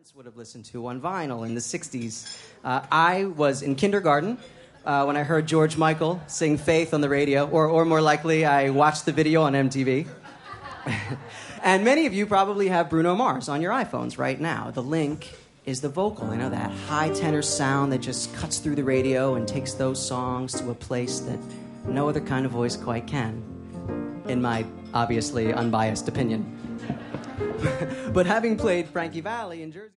Would have listened to on vinyl in the 60s. I was in kindergarten when I heard George Michael sing Faith on the radio, or more likely, I watched the video on MTV. And many of you probably have Bruno Mars on your iPhones right now. The link is the vocal, that high tenor sound that just cuts through the radio and takes those songs to a place that no other kind of voice quite can, in my obviously unbiased opinion. But having played Frankie Valli in Jersey...